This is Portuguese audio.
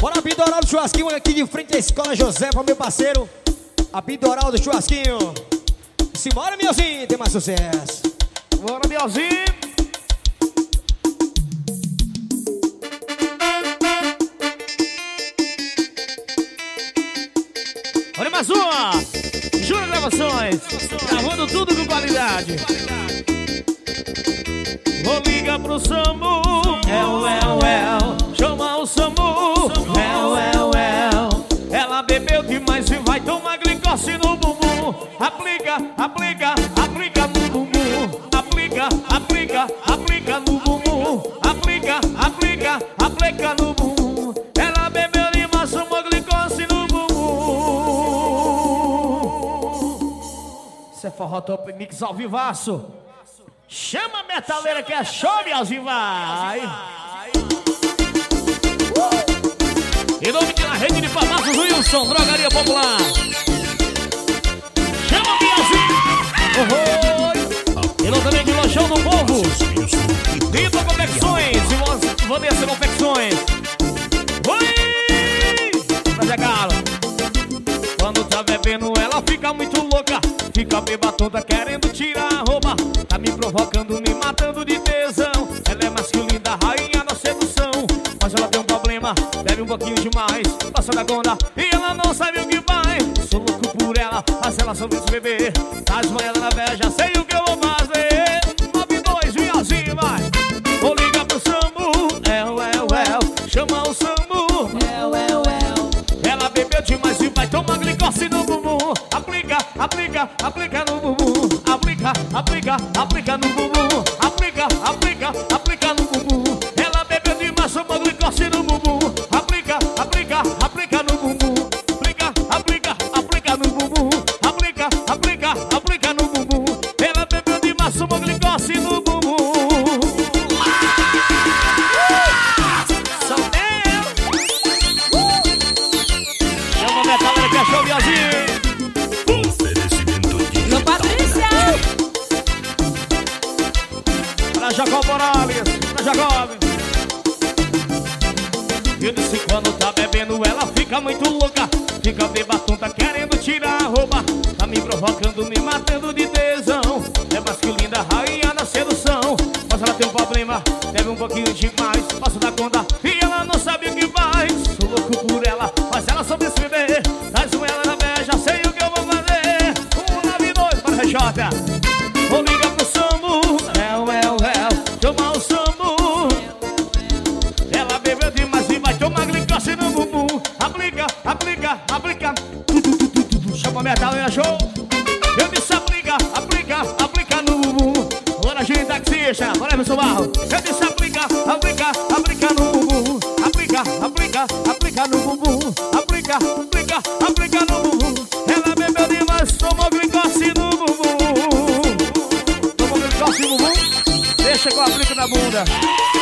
Bora Bidoral do Churrasquinho aqui de frente à Escola Josefa, meu parceiro. A Bidoral do Churrasquinho. Simbora, Miozinho, tem mais sucesso. Bora, Miozinho. Olha mais uma. Jura Gravações. Gravando tudo com qualidade. Vou ligar pro Samu. Chama o Samu. Ela bebeu demais e vai tomar glicose no bumbum. Aplica, aplica, aplica no bumbum. Aplica, aplica, aplica no bumbum. Aplica, aplica, aplica no bumbum. Ela bebeu demais, tomou glicose no bumbum. Isso é Forró Top Mix ao vivaço. Chama a metaleira que é show, Bielzinho, vai! Em nome da rede de farmácias Wilson, Drogaria Popular. Chama o Bielzinho! Em nome também de Lojão do Povo. Vitor Confecções, Vanessa Confecções. Oi! Mas é caro. Quando tá bebendo ela fica muito louca. Fica beba toda querendo tirar a roupa. Tá me provocando, me matando de tesão. Ela é mais que linda, rainha da sedução. Mas ela tem um problema, bebe um pouquinho demais. Passa da conta e ela não sabe o que faz. Sou louco por ela, mas ela só vem se beber. As manhãs na veja, sei o que eu vou fazer. 92, Miozinho, vai. Vou ligar pro Samu. Chama o Samu. Ela bebeu demais e vai tomar glicose no bumbum. Aplica, aplica, aplica no bumbum. Aplica, aplica, aplica no bumbum. Aplica, aplica, aplica no bumbum. Ela bebeu demais, tomou glicose no bumbum. Aplica, aplica, aplica no bumbum. Aplica, aplica, aplica no bumbum. Aplica, aplica, aplica no bumbum. Ela bebeu demais, tomou glicose no bumbum. Chama a metaleira que é show, Bielzinho. Não, Patrícia! Para Jacob Morales, para Jacob. Eu disse quando tá bebendo ela fica muito louca. Fica beba tonta querendo tirar a roupa. Tá me provocando, me matando de tesão. É mais que linda, rainha da sedução. Mas ela tem um problema, bebe um pouquinho demais. Passa da conta e ela não sabe o que faz. Sou louco por ela, mas ela só se beber. Traz com ela na veja, sei o que eu vou fazer. 192 para a RJ. Vou ligar pro Samu. Chama o Samu. Ela bebeu demais e vai tomar glicose no bumbum. Aplica, aplica, aplica. Chama a metaleira show. Eu disse aplica, aplica, aplica no bumbum. Bora, gente, taxista, bora, Emerson Barro. Eu disse aplica, aplica, aplica no bumbum. Aplica, aplica, aplica no bumbum. Aplica, aplica, aplica no bumbum. Ela bebeu demais, tomou glicose no bumbum. Tomou glicose no bumbum. Deixa que eu aplico na bunda.